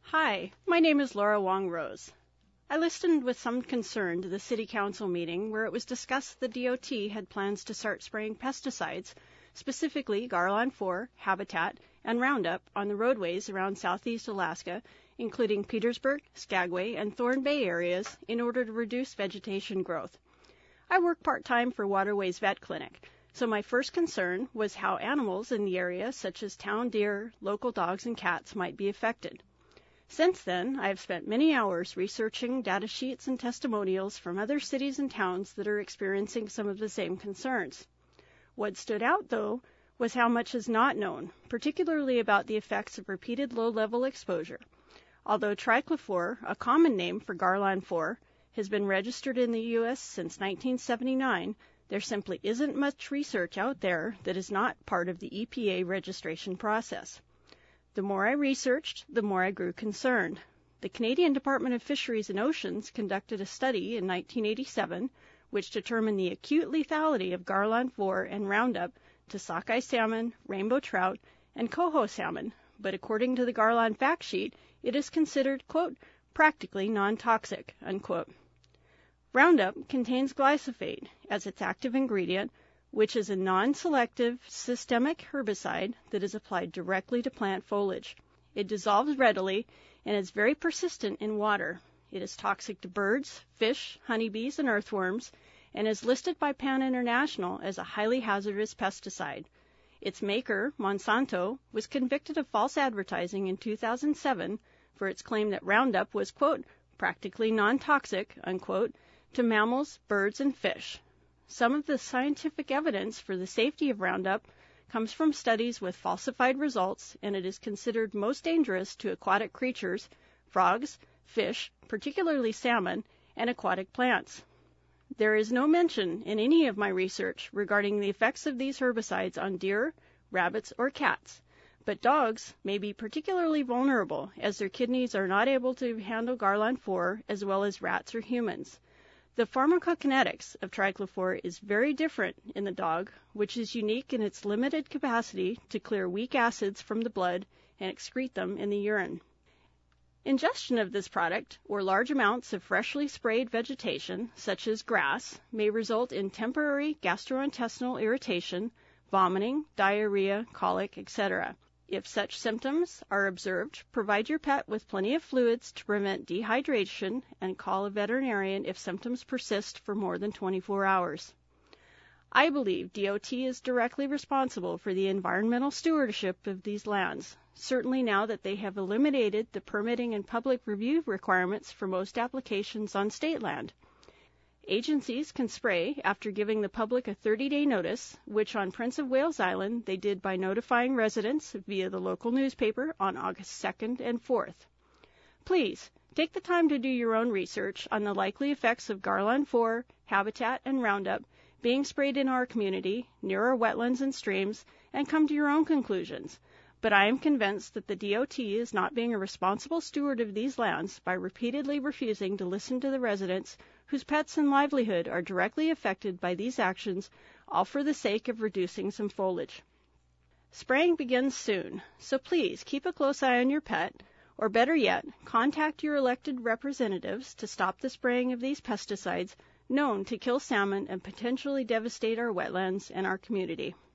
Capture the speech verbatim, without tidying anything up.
Hi, my name is Laura Wong Rose. I listened with some concern to the City Council meeting where it was discussed the D O T had plans to start spraying pesticides, specifically Garlon four, Habitat, and Roundup on the roadways around southeast Alaska, including Petersburg, Skagway, and Thorn Bay areas, in order to reduce vegetation growth. I work part-time for Waterways Vet Clinic, so my first concern was how animals in the area, such as town deer, local dogs, and cats, might be affected. Since then, I have spent many hours researching data sheets and testimonials from other cities and towns that are experiencing some of the same concerns. What stood out, though, was how much is not known, particularly about the effects of repeated low-level exposure. Although triclofor, a common name for Garlon four, has been registered in the U S since nineteen seventy-nine, there simply isn't much research out there that is not part of the E P A registration process. The more I researched, the more I grew concerned. The Canadian Department of Fisheries and Oceans conducted a study in nineteen eighty-seven which determined the acute lethality of Garlon four and Roundup to sockeye salmon, rainbow trout, and coho salmon, but according to the Garlon fact sheet, it is considered, quote, practically non-toxic, unquote. Roundup contains glyphosate as its active ingredient, which is a non-selective systemic herbicide that is applied directly to plant foliage. It dissolves readily and is very persistent in water. It is toxic to birds, fish, honeybees, and earthworms, and is listed by Pan International as a highly hazardous pesticide. Its maker, Monsanto, was convicted of false advertising in two thousand seven for its claim that Roundup was, quote, practically non-toxic, unquote, to mammals, birds, and fish. Some of the scientific evidence for the safety of Roundup comes from studies with falsified results, and it is considered most dangerous to aquatic creatures, frogs, fish, particularly salmon, and aquatic plants. There is no mention in any of my research regarding the effects of these herbicides on deer, rabbits, or cats, but dogs may be particularly vulnerable as their kidneys are not able to handle Garlon four as well as rats or humans. The pharmacokinetics of triclofor is very different in the dog, which is unique in its limited capacity to clear weak acids from the blood and excrete them in the urine. Ingestion of this product, or large amounts of freshly sprayed vegetation, such as grass, may result in temporary gastrointestinal irritation, vomiting, diarrhea, colic, et cetera. If such symptoms are observed, provide your pet with plenty of fluids to prevent dehydration and call a veterinarian if symptoms persist for more than twenty-four hours. I believe D O T is directly responsible for the environmental stewardship of these lands, certainly now that they have eliminated the permitting and public review requirements for most applications on state land. Agencies can spray after giving the public a thirty-day notice, which on Prince of Wales Island they did by notifying residents via the local newspaper on August second and fourth. Please, take the time to do your own research on the likely effects of Garlon four, Habitat, and Roundup being sprayed in our community, near our wetlands and streams, and come to your own conclusions. But I am convinced that the D O T is not being a responsible steward of these lands by repeatedly refusing to listen to the residents whose pets and livelihood are directly affected by these actions, all for the sake of reducing some foliage. Spraying begins soon, so please keep a close eye on your pet, or better yet, contact your elected representatives to stop the spraying of these pesticides known to kill salmon and potentially devastate our wetlands and our community.